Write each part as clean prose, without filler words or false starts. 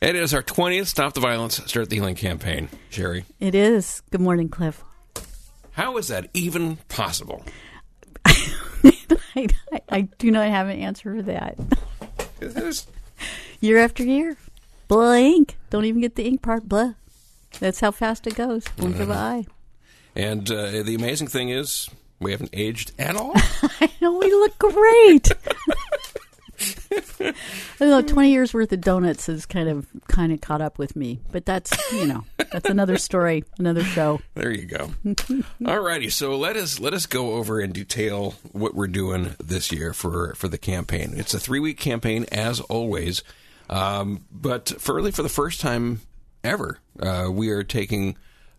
It is our 20th Stop the Violence, Start the Healing campaign, Sherry. It is. Good morning, Cliff. How is that even possible? I do not have an answer for that. It is. Year after year. Blah, ink. Don't even get the ink part. Blah. That's how fast it goes. Blink of an eye. And the amazing thing is, we haven't aged at all. I know, we look great. I don't know, 20 years worth of donuts has kind of caught up with me. But that's, that's another story, another show. There you go. All righty, so let us go over in detail what we're doing this year for the campaign. It's a 3-week campaign, as always. But for the first time ever, we are taking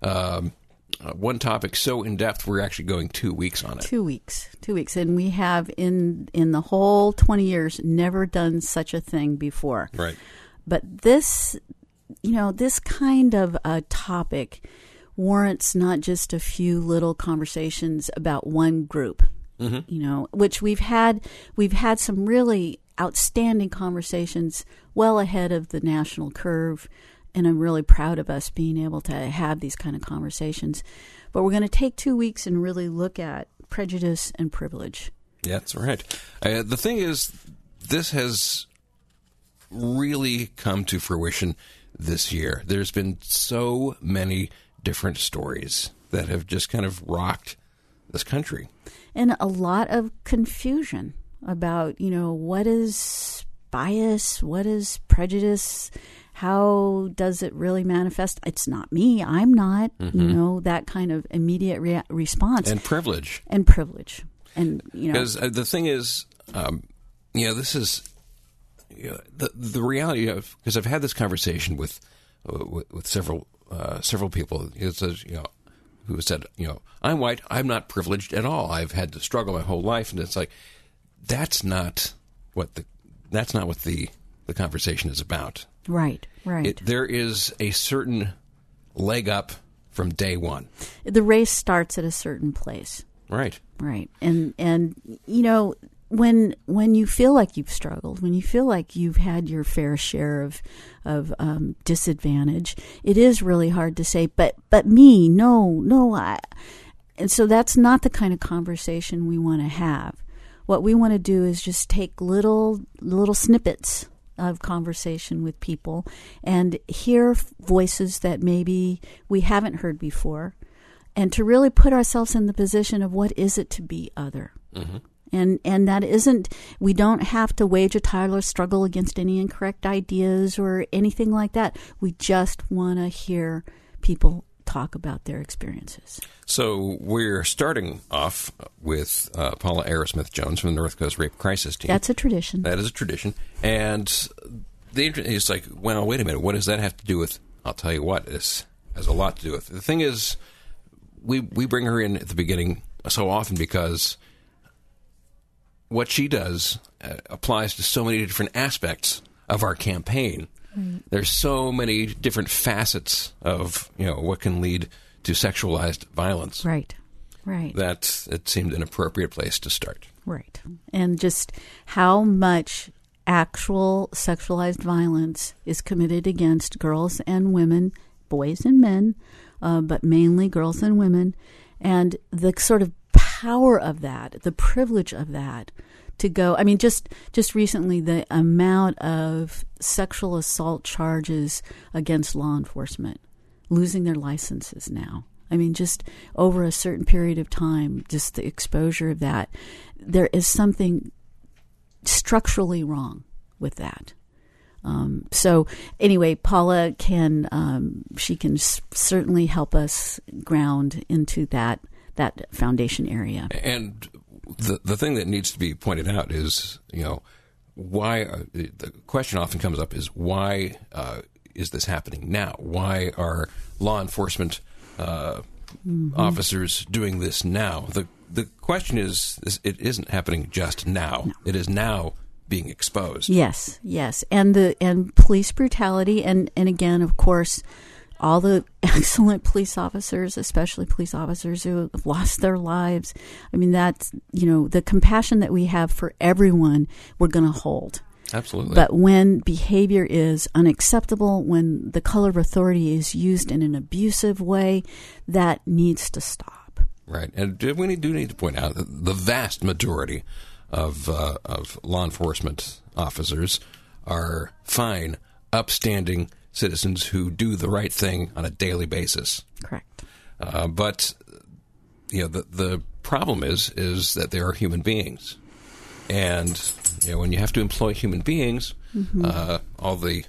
one topic so in depth, we're actually going 2 weeks on it. 2 weeks. And we have, in the whole 20 years, never done such a thing before. Right. But this, this kind of a topic warrants not just a few little conversations about one group, which we've had some really outstanding conversations well ahead of the national curve. And I'm really proud of us being able to have these kind of conversations. But we're going to take 2 weeks and really look at prejudice and privilege. Yeah, that's right. The thing is, this has really come to fruition this year. There's been so many different stories that have just kind of rocked this country. And a lot of confusion about, what is bias, what is prejudice, how does it really manifest? It's not me. I'm not. That kind of immediate response. And privilege. And, because the thing is, this is the reality of, because I've had this conversation with several people. It says, who said, I'm white. I'm not privileged at all. I've had to struggle my whole life. And it's like, that's not what the conversation is about. Right. There is a certain leg up from day one. The race starts at a certain place. Right. And when you feel like you've struggled, when you feel like you've had your fair share of disadvantage, it is really hard to say, but me, no. And so that's not the kind of conversation we want to have. What we want to do is just take little snippets of conversation with people and hear voices that maybe we haven't heard before, and to really put ourselves in the position of what is it to be other. And that isn't, we don't have to wage a tireless struggle against any incorrect ideas or anything like that. We just want to hear people talk about their experiences. So we're starting off with Paula Arrowsmith-Jones from the North Coast Rape Crisis Team. That's a tradition. That is a tradition. And it's like, well, wait a minute, what does that have to do with? I'll tell you what, this has a lot to do with. The thing is, we bring her in at the beginning so often because what she does applies to so many different aspects of our campaign. There's so many different facets of, what can lead to sexualized violence. Right. That it seemed an appropriate place to start. Right. And just how much actual sexualized violence is committed against girls and women, boys and men, but mainly girls and women, and the sort of power of that, the privilege of that, to go. I mean, just recently, the amount of sexual assault charges against law enforcement losing their licenses now. I mean, just over a certain period of time, just the exposure of that, there is something structurally wrong with that. So anyway, Paula can certainly help us ground into that foundation area. And the thing that needs to be pointed out is, why the question often comes up is why is this happening now? Why are law enforcement officers doing this now? The question is it isn't happening just now. No. It is now being exposed. Yes, and police brutality, and again, of course, all the excellent police officers, especially police officers who have lost their lives. I mean, that's, the compassion that we have for everyone, we're going to hold. Absolutely. But when behavior is unacceptable, when the color of authority is used in an abusive way, that needs to stop. Right. And we do need to point out that the vast majority of law enforcement officers are fine, upstanding citizens who do the right thing on a daily basis. Correct. But the problem is that they are human beings, and when you have to employ human beings, all the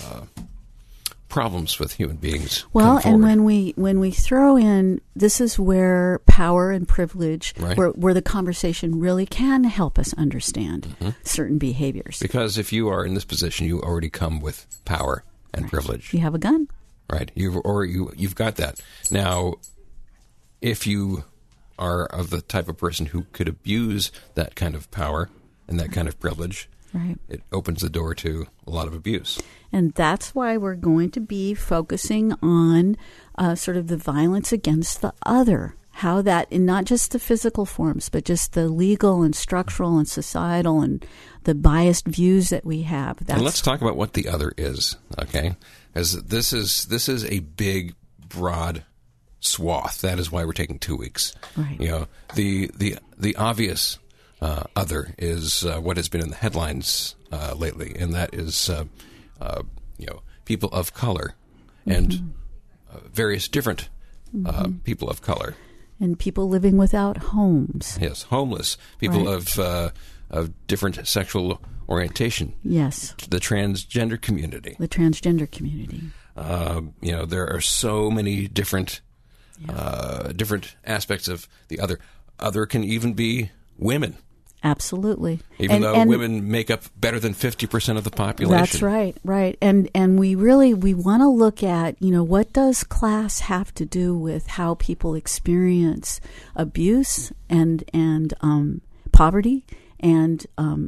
problems with human beings. Well, come and forward. when we throw in, this is where power and privilege, Right. where the conversation really can help us understand certain behaviors. Because if you are in this position, you already come with power and privilege. You have a gun. Right. You've got that. Now, if you are of the type of person who could abuse that kind of power and that kind of privilege, Right. it opens the door to a lot of abuse. And that's why we're going to be focusing on sort of the violence against the other. How that, in not just the physical forms, but just the legal and structural and societal and the biased views that we have. And let's talk about what the other is, okay? As this is a big, broad swath. That is why we're taking 2 weeks. Right. The obvious other is what has been in the headlines lately, and that is people of color and various different people of color. And people living without homes. Yes, homeless people Right. of different sexual orientation. Yes. The transgender community. The transgender community. There are so many different different aspects of the other. Other can even be women, Absolutely. even though women make up better than 50% of the population. That's right, right. And we want to look at, what does class have to do with how people experience abuse and poverty, and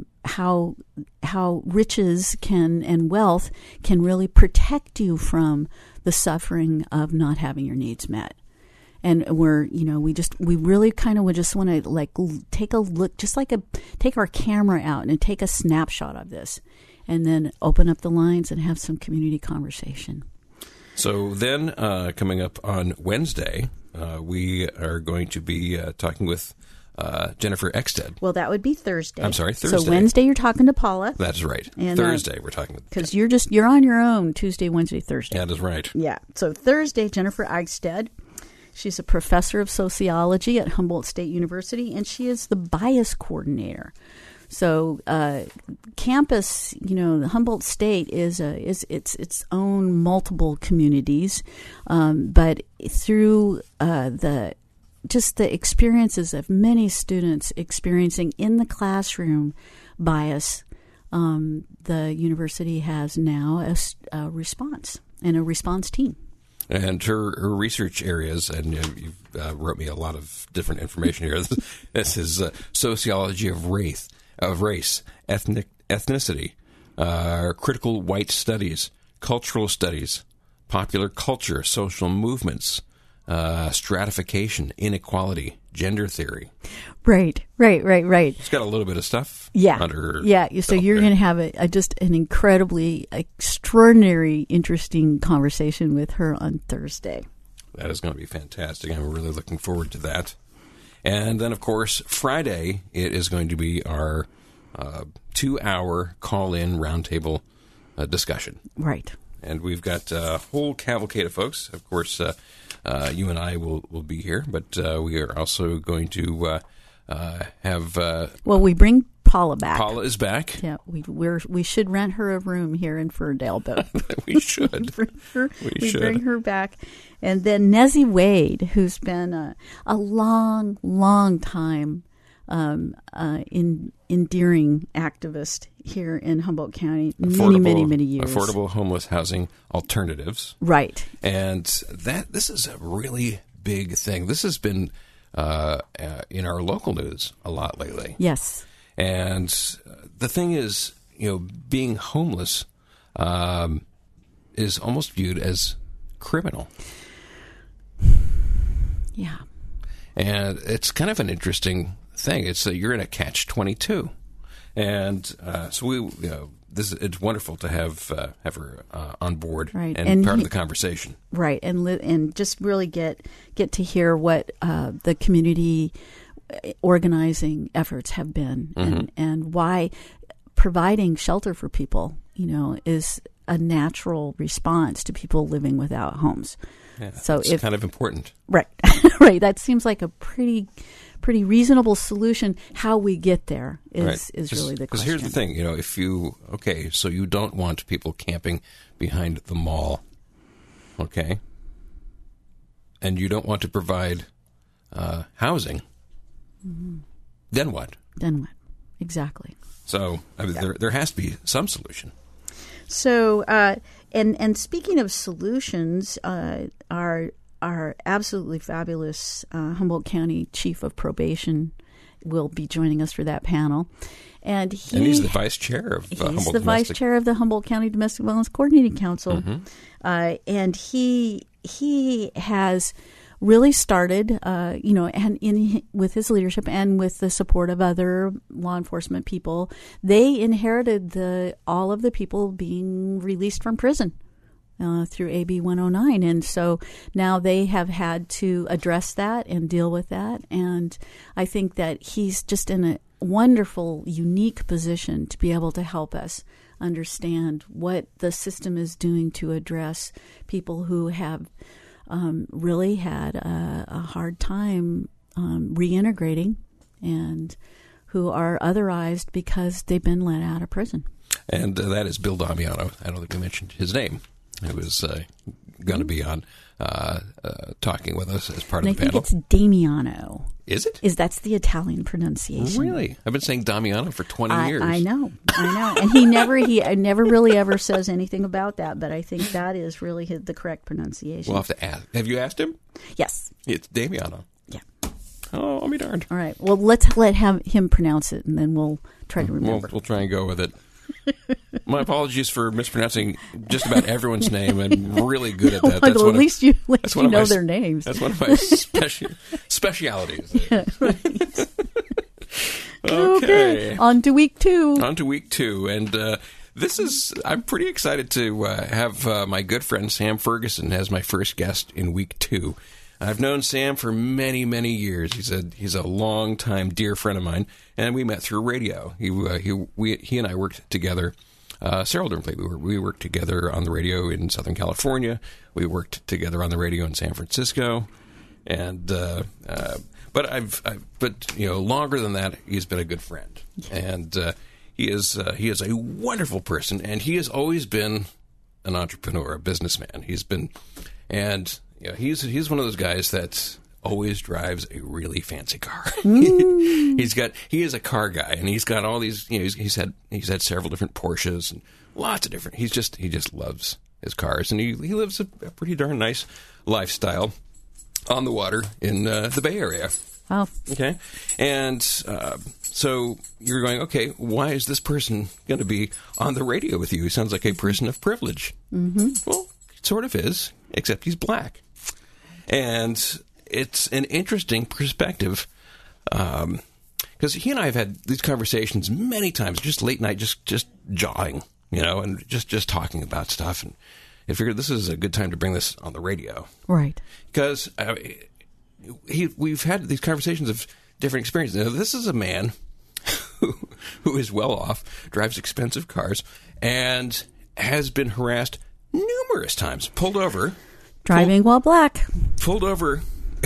how riches and wealth can really protect you from the suffering of not having your needs met. And we really kind of would just want to take a look, take our camera out and take a snapshot of this, and then open up the lines and have some community conversation. So then, coming up on Wednesday, we are going to be talking with Jennifer Ekstead. Well, that would be Thursday. I'm sorry, Thursday. So Wednesday you're talking to Paula. That's right. And, Thursday we're talking with. Because you're on your own Tuesday, Wednesday, Thursday. That is right. Yeah. So Thursday, Jennifer Ekstead. She's a professor of sociology at Humboldt State University, and she is the bias coordinator. So campus, Humboldt State is its own multiple communities, but through the experiences of many students experiencing in the classroom bias, the university has now a response and a response team. And her research areas, and you wrote me a lot of different information here. This is sociology of race, ethnicity, critical white studies, cultural studies, popular culture, social movements, stratification, inequality, gender theory. Right. It's got a little bit of stuff. Under So you're going to have just an incredibly, extraordinary, interesting conversation with her on Thursday. That is going to be fantastic. I'm really looking forward to that. And then, of course, Friday, it is going to be our 2-hour call-in roundtable discussion. Right. And we've got a whole cavalcade of folks. Of course, you and I will be here, but we are also going to have... we bring Paula back. Paula is back. Yeah, we should rent her a room here in Ferndale, but we should. we bring her back. And then Nezzy Wade, who's been a long, long time endearing activist here in Humboldt County, many years. Affordable homeless housing alternatives. Right. And this is a really big thing. This has been in our local news a lot lately. Yes. And the thing is, being homeless is almost viewed as criminal. Yeah. And it's kind of an interesting thing. It's you're in a catch-22. And so it's wonderful to have her on board Right. and part of the conversation. Right, and just really get to hear what the community organizing efforts have been, and why providing shelter for people, is a natural response to people living without homes. Yeah, so it's kind of important. Right, right. That seems like a pretty reasonable solution. How we get there is really the question. Because here's the thing, so you don't want people camping behind the mall, okay? And you don't want to provide housing. Mm-hmm. Then what? Exactly. So there has to be some solution. So, and speaking of solutions, our absolutely fabulous Humboldt County Chief of Probation will be joining us for that panel, and he's the vice chair of he's the vice chair of the Humboldt County Domestic Violence Coordinating Council, and he has really started, and with his leadership and with the support of other law enforcement people, they inherited all of the people being released from prison through AB 109. And so now they have had to address that and deal with that. And I think that he's just in a wonderful, unique position to be able to help us understand what the system is doing to address people who have really had a hard time reintegrating and who are otherized because they've been let out of prison. And that is Bill Damiano. I don't think we mentioned his name. He was going to be on talking with us as part of the panel. I think it's Damiano. Is it? That's the Italian pronunciation. Really? I've been saying Damiano for 20 years. I know. And he never really ever says anything about that, but I think that is really the correct pronunciation. We'll have to ask. Have you asked him? Yes. It's Damiano. Yeah. Oh, I'll be darned. All right. Well, let's let him pronounce it, and then we'll try to remember. We'll try and go with it. My apologies for mispronouncing just about everyone's name. I'm really good at that. Well, at least you know their names. That's one of my specialities. Yeah, right. Okay. On to week two. And I'm pretty excited to have my good friend Sam Ferguson as my first guest in week 2. I've known Sam for many, many years. He's a long-time dear friend of mine, and we met through radio. He and I worked together several different places. We worked together on the radio in Southern California. We worked together on the radio in San Francisco, and but longer than that, he's been a good friend, and he is a wonderful person, and he has always been an entrepreneur, a businessman. He's one of those guys that always drives a really fancy car. He is a car guy, and he's got all these. He's had several different Porsches and lots of different. He just loves his cars, and he lives a pretty darn nice lifestyle on the water in the Bay Area. Oh, okay, and so you're going, okay, why is this person going to be on the radio with you? He sounds like a person of privilege. Mm-hmm. Well, it sort of is, except he's black. And it's an interesting perspective because he and I have had these conversations many times, just late night, just jawing, and just talking about stuff. And I figured this is a good time to bring this on the radio. Right. Because we've had these conversations of different experiences. Now, this is a man who is well off, drives expensive cars, and has been harassed numerous times, pulled over. Driving while black. Pulled over,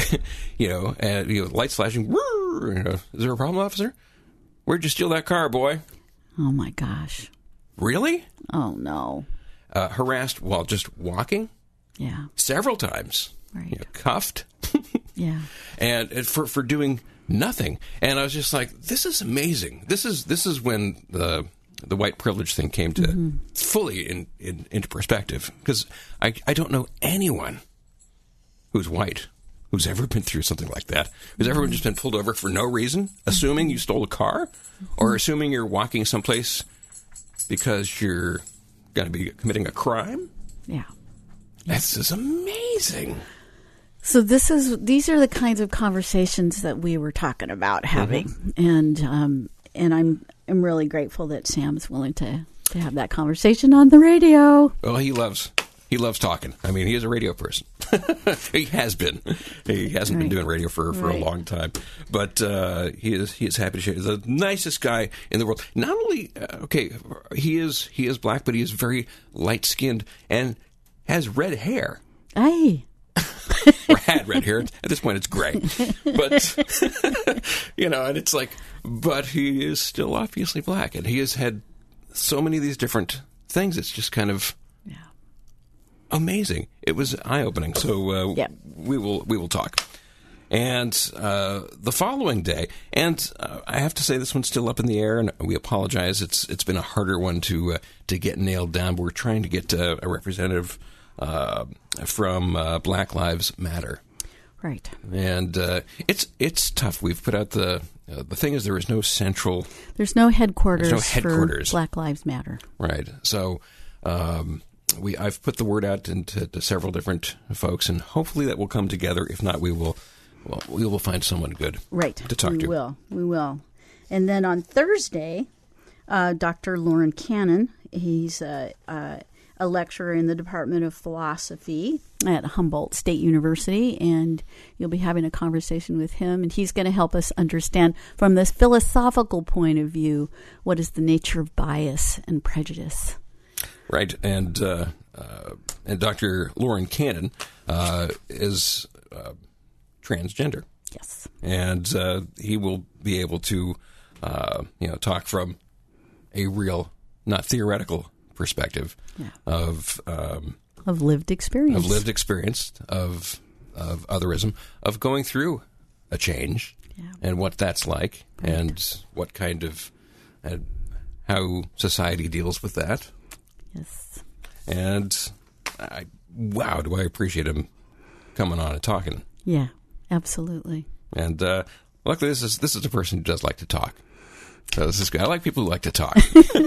and lights flashing. Is there a problem, officer? Where'd you steal that car, boy? Oh my gosh! Really? Oh no! Harassed while just walking. Yeah. Several times. Right. Cuffed. Yeah. And for doing nothing. And I was just like, this is amazing. This is when the white privilege thing came to fully into perspective, because I don't know anyone who's white who's ever been through something like that, who's ever just been pulled over for no reason, assuming you stole a car, or assuming you're walking someplace because you're going to be committing a crime. Yeah. This is amazing. So these are the kinds of conversations that we were talking about having, and I'm really grateful that Sam's willing to to have that conversation on the radio. Well, he loves talking. I mean, he is a radio person. He has been. He hasn't been doing radio for a long time, but he is happy to share. He's the nicest guy in the world. Not only he is black, but he is very light skinned and has red hair. Hey. Or had red hair. At this point, it's gray. But, and it's like, but he is still obviously black. And he has had so many of these different things. It's just kind of amazing. It was eye-opening. So we will talk. And the following day, and I have to say this one's still up in the air, and we apologize. It's been a harder one to get nailed down. But we're trying to get a representative from Black Lives Matter, right? And it's tough. We've put out the thing is there's no headquarters for Black Lives Matter, right? So I've put the word out to several different folks, and hopefully that will come together. If not, we will find someone good to talk to. We will. And then on Thursday, Dr. Loren Cannon, he's a lecturer in the Department of Philosophy at Humboldt State University, and you'll be having a conversation with him, and he's going to help us understand from this philosophical point of view what is the nature of bias and prejudice. Right, and Dr. Loren Cannon is transgender. Yes, and he will be able to talk from a real, not theoretical perspective of lived experience, of otherism, of going through a change, and what that's like, and what kind of how society deals with that. Yes, and do I appreciate him coming on and talking. Yeah, absolutely. And luckily, this is a person who does like to talk. So this is good. I like people who like to talk.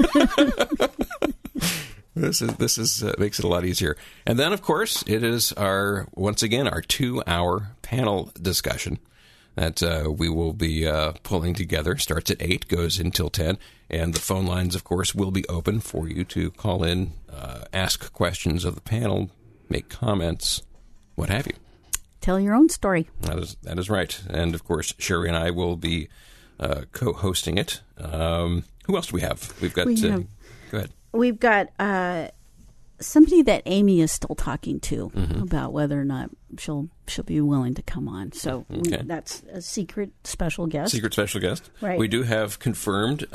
This makes it a lot easier. And then, of course, it is our 2-hour panel discussion that we will be pulling together. Starts at 8, goes until 10. And the phone lines, of course, will be open for you to call in, ask questions of the panel, make comments, what have you. Tell your own story. That is right. And, of course, Sherry and I will be co-hosting it. Who else do we have? Go ahead. We've got somebody that Amy is still talking to about whether or not she'll be willing to come on. So that's a secret special guest. Right. We do have confirmed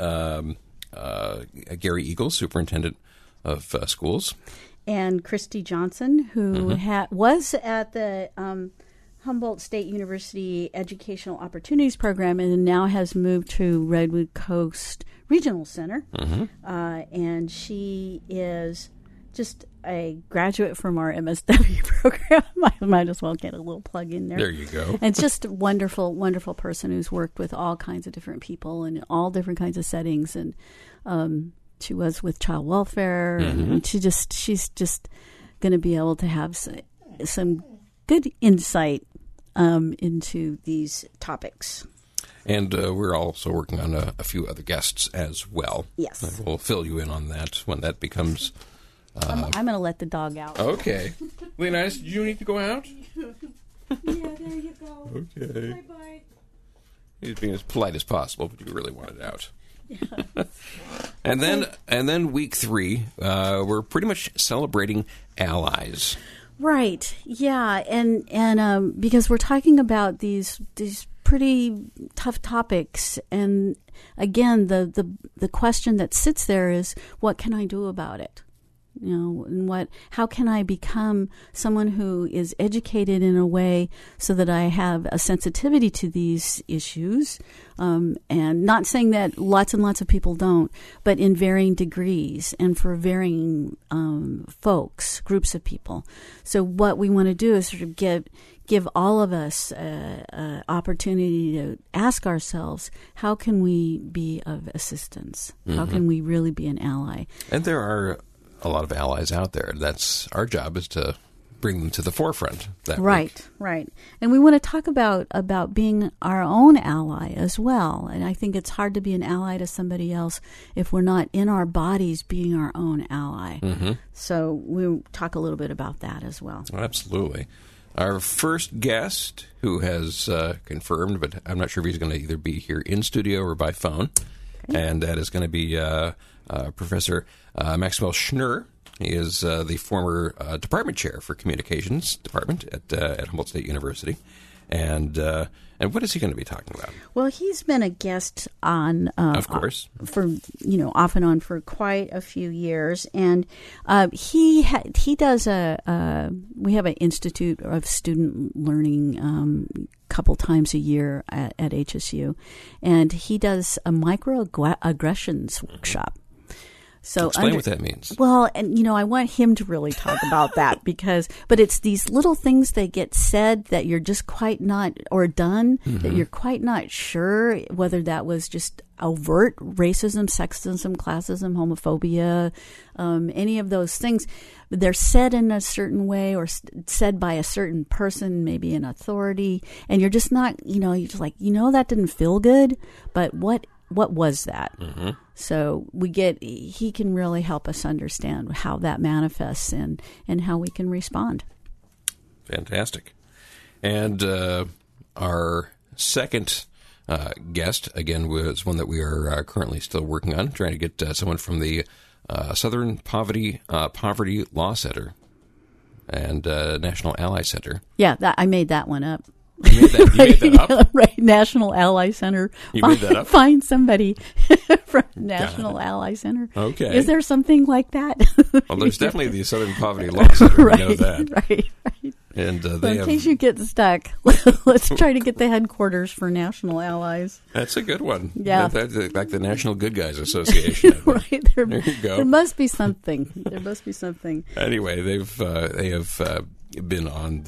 Gary Eagles, superintendent of schools. And Christy Johnson, who was at the Humboldt State University Educational Opportunities Program and now has moved to Redwood Coast Regional Center. And she is just a graduate from our MSW program. I might as well get a little plug in there. There you go. And just a wonderful, wonderful person who's worked with all kinds of different people in all different kinds of settings. And she was with child welfare. And she's just going to be able to have some good insight into these topics. And we're also working on a few other guests as well. Yes. And we'll fill you in on that when that becomes... I'm going to let the dog out. Okay. Leonidas, do you need to go out? Yeah, there you go. Okay. Bye-bye. He's being as polite as possible, but you really want it out. Yeah. And then week 3, we're pretty much celebrating allies. Right. Yeah. And because we're talking about these pretty tough topics, and again, the question that sits there is, what can I do about it? And how can I become someone who is educated in a way so that I have a sensitivity to these issues? And not saying that lots and lots of people don't, but in varying degrees and for varying folks, groups of people. So what we want to do is sort of give all of us an opportunity to ask ourselves, how can we be of assistance? How can we really be an ally? And there are a lot of allies out there. That's our job, is to bring them to the forefront that Right, week. right. And we want to talk about being our own ally as well. And I think it's hard to be an ally to somebody else if we're not in our bodies being our own ally. Mm-hmm. So we'll talk a little bit about that as well. Absolutely. Our first guest, who has confirmed, but I'm not sure if he's going to either be here in studio or by phone, and that is going to be Professor Maxwell Schnurr. He is the former department chair for communications department at Humboldt State University. And what is he going to be talking about? Well, he's been a guest on, of course, for off and on for quite a few years, and he does we have an Institute of Student Learning couple times a year at HSU, and he does a microaggressions workshop. So explain what that means. Well, and I want him to really talk about that but it's these little things that get said that you're just quite not, or done, that you're quite not sure whether that was just overt racism, sexism, classism, homophobia, any of those things. They're said in a certain way or said by a certain person, maybe an authority, and you're just not, you're just like, that didn't feel good, but what was that? Mm-hmm. So he can really help us understand how that manifests and how we can respond. Fantastic. And our second guest, again, was one that we are currently still working on, trying to get someone from the Southern Poverty Law Center and National Ally Center. Yeah, I made that one up. You made that up? Right, National Ally Center. You made that up? Find somebody from National Ally Center. Okay. Is there something like that? Well, there's definitely the Southern Poverty Law Center. Right, we know that. Right. And in case you get stuck, let's try to get the headquarters for National Allies. That's a good one. Yeah. That's like the National Good Guys Association. Right. There you go. There must be something. Anyway, they have been on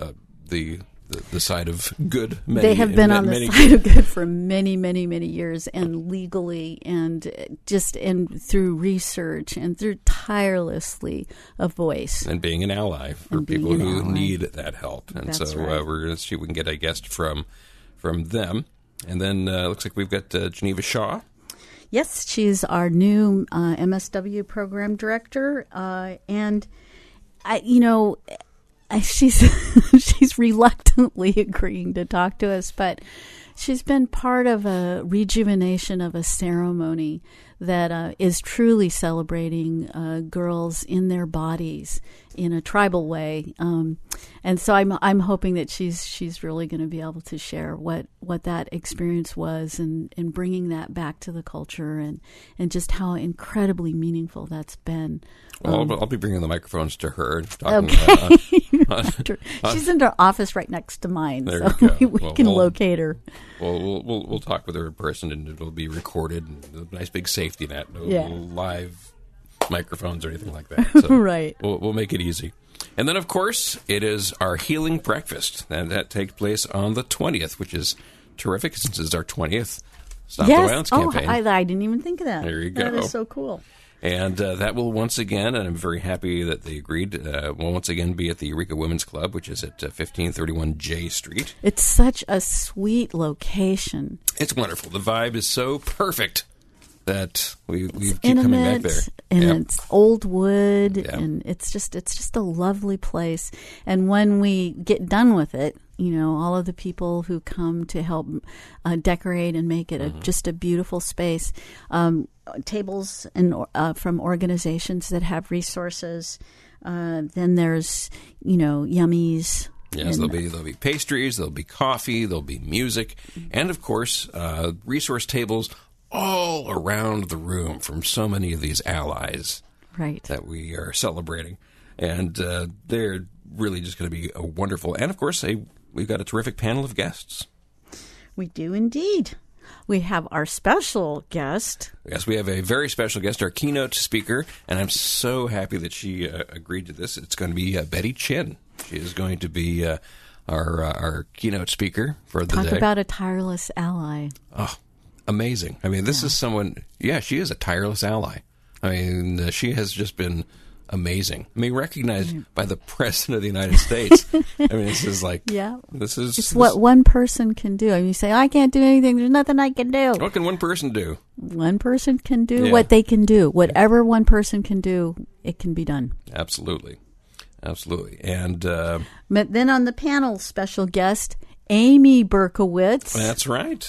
the side of good. They have been on the side of good for many, many, many years, and legally, and through research, and through tirelessly a voice, and being an ally for people who need that help. And That's so right. we're going to see if we can get a guest from them. And then looks like we've got Geneva Shaw. Yes, she's our new MSW program director, and she's reluctantly agreeing to talk to us, but she's been part of a rejuvenation of a ceremony that is truly celebrating girls in their bodies in a tribal way, and so I'm hoping that she's really going to be able to share what that experience was and bringing that back to the culture and just how incredibly meaningful that's been. Well, I'll be bringing the microphones to her. Talking, okay. She's in her office right next to mine, there so we we can locate her. Well, we'll talk with her in person, and it'll be recorded. And a nice big safety net, no live microphones or anything like that. So right. We'll make it easy. And then, of course, it is our healing breakfast, and that takes place on the 20th, which is terrific since it's our 20th Stop the Violence campaign. I didn't even think of that. There you go. That is so cool. And that will once again, and I'm very happy that they agreed, will once again be at the Eureka Women's Club, which is at 1531 J Street. It's such a sweet location. It's wonderful. The vibe is so perfect that we keep coming back there. And it's old wood, and it's just a lovely place. And when we get done with it, all of the people who come to help decorate and make it just a beautiful space, tables and from organizations that have resources. Then there's yummies. Yes, there'll be pastries, there'll be coffee, there'll be music, and of course resource tables all around the room from so many of these allies that we are celebrating. And they're really just going to be a wonderful, and of course we've got a terrific panel of guests. We do indeed. We have our special guest. Yes, we have a very special guest, our keynote speaker, and I'm so happy that she agreed to this. It's going to be Betty Chin. She is going to be our keynote speaker for the day. Talk about a tireless ally. Oh, amazing. I mean, this is someone, she is a tireless ally. I mean, she has just been amazing. I mean, recognized by the President of the United States. I mean, this is like, it's what one person can do. I mean, you say, I can't do anything. There's nothing I can do. What can one person do? One person can do what they can do. Whatever one person can do, it can be done. Absolutely. And but then on the panel, special guest, Amy Berkowitz. That's right.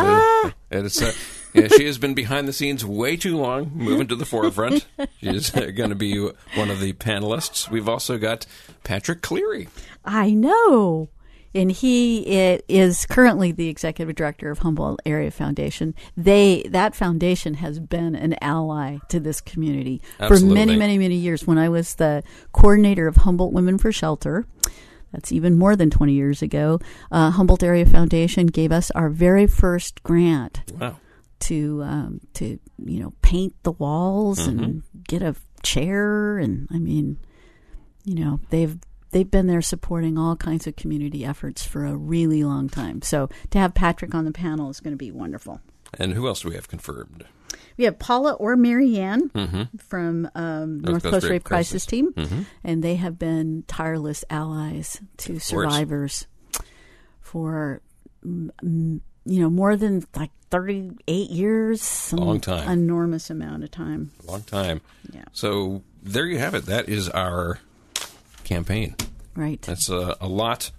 She has been behind the scenes way too long, moving to the forefront. She's going to be one of the panelists. We've also got Patrick Cleary. I know. And he is currently the executive director of Humboldt Area Foundation. That foundation has been an ally to this community for many, many, many years. When I was the coordinator of Humboldt Women for Shelter, that's even more than 20 years ago, Humboldt Area Foundation gave us our very first grant. Wow. To paint the walls and get a chair, and I mean, they've been there supporting all kinds of community efforts for a really long time. So to have Patrick on the panel is going to be wonderful. And who else do we have confirmed? We have Paula or Marianne from North Coast Rape Crisis Team, and they have been tireless allies to survivors for more than like 38 years. Long time. Enormous amount of time. Long time. Yeah. So there you have it. That is our campaign. Right. That's a lot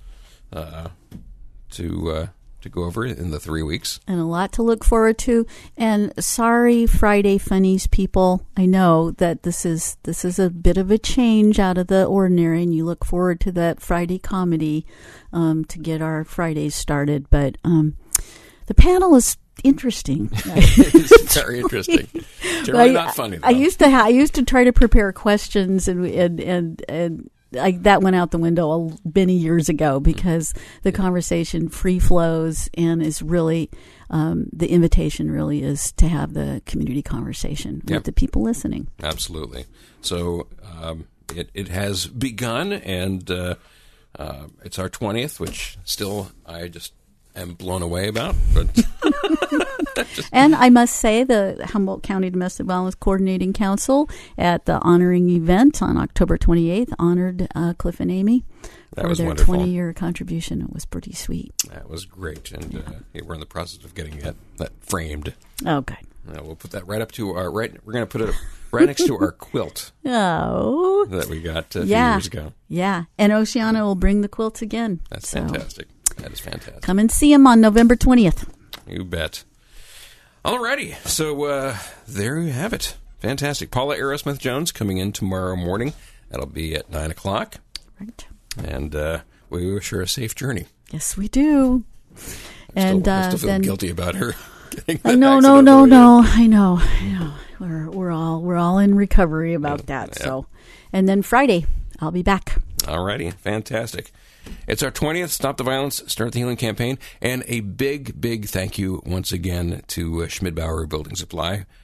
to go over in the 3 weeks. And a lot to look forward to. And sorry, Friday Funnies people. I know that this is a bit of a change out of the ordinary, and you look forward to that Friday comedy to get our Fridays started. But the panel is interesting. It's very interesting. Generally not funny, though. I used to try to prepare questions and that went out the window many years ago because the conversation free flows and is really the invitation really is to have the community conversation with the people listening. Absolutely. So it has begun, and it's our 20th, which still I just am blown away about. But and I must say the Humboldt County Domestic Violence Coordinating Council at the honoring event on October 28th honored Cliff and Amy for their 20-year contribution. It was pretty sweet. That was great, and we're in the process of getting that framed. Oh, good. We'll put that right up to our We're going to put it right next to our quilt. Oh, that we got a few years ago. Yeah, and Oceana will bring the quilts again. That's fantastic. That is fantastic. Come and see them on November 20th. You bet. Alrighty, so there you have it. Fantastic. Paula Aerosmith-Jones coming in tomorrow morning. That'll be at 9 o'clock. Right. And we wish her a safe journey. Yes, we do. I still feel guilty about her getting that No. I know. We're all in recovery about that. Yeah. So, and then Friday, I'll be back. Alrighty, fantastic. It's our 20th Stop the Violence, Start the Healing campaign, and a big, big thank you once again to Schmidbauer Building Supply